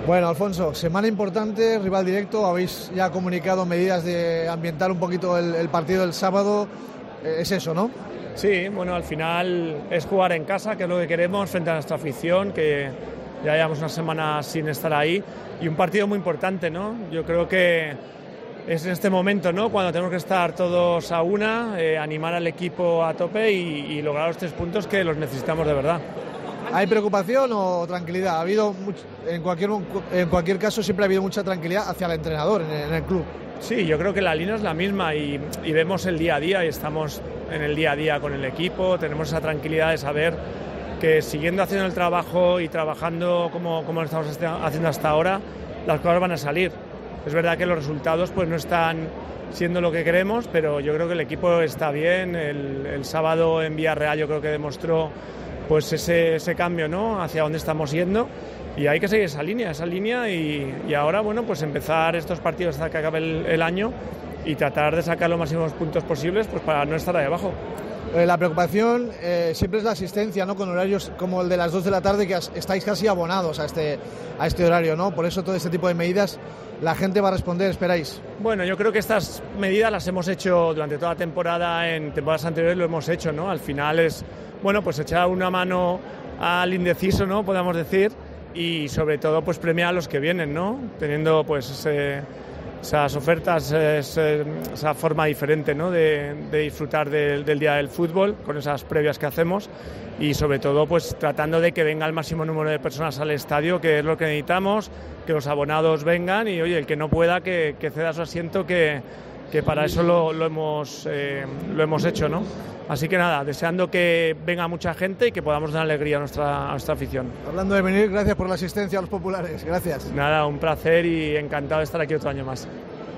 Bueno, Alfonso, semana importante, rival directo, habéis ya comunicado medidas de ambientar un poquito el partido del sábado, es eso, ¿no? Sí, bueno, al final es jugar en casa, que es lo que queremos, frente a nuestra afición, que ya llevamos una semana sin estar ahí, y un partido muy importante, ¿no? Yo creo que es en este momento, ¿no?, cuando tenemos que estar todos a una, animar al equipo a tope y lograr los 3 puntos que los necesitamos de verdad. ¿Hay preocupación o tranquilidad? Ha habido en cualquier caso siempre ha habido mucha tranquilidad hacia el entrenador en el club. Sí, yo creo que la línea es la misma y vemos el día a día y estamos en el día a día con el equipo, tenemos esa tranquilidad de saber que siguiendo haciendo el trabajo y trabajando como lo estamos haciendo hasta ahora, las cosas van a salir. Es verdad que los resultados pues no están siendo lo que queremos, pero yo creo que el equipo está bien. El sábado en Villarreal yo creo que demostró pues ese cambio, ¿no?, hacia dónde estamos yendo, y hay que seguir esa línea y ahora, bueno, pues empezar estos partidos hasta que acabe el año y tratar de sacar los máximos puntos posibles pues para no estar ahí abajo. La preocupación siempre es la asistencia, ¿no?, con horarios como el de las 2 de la tarde, que estáis casi abonados a este horario, ¿no? Por eso todo este tipo de medidas la gente va a responder, ¿esperáis? Bueno, yo creo que estas medidas las hemos hecho durante toda la temporada, en temporadas anteriores lo hemos hecho, ¿no? Al final es, bueno, pues echar una mano al indeciso, ¿no?, podemos decir, y sobre todo pues premiar a los que vienen, ¿no?, teniendo pues esas ofertas, esa forma diferente, ¿no?, de disfrutar del día del fútbol, con esas previas que hacemos, y sobre todo pues tratando de que venga el máximo número de personas al estadio, que es lo que necesitamos, que los abonados vengan y, oye, el que no pueda que ceda su asiento, que para eso lo hemos hecho, ¿no? Así que nada, deseando que venga mucha gente y que podamos dar alegría a nuestra afición. Hablando de venir, gracias por la asistencia a los populares, gracias. Nada, un placer y encantado de estar aquí otro año más.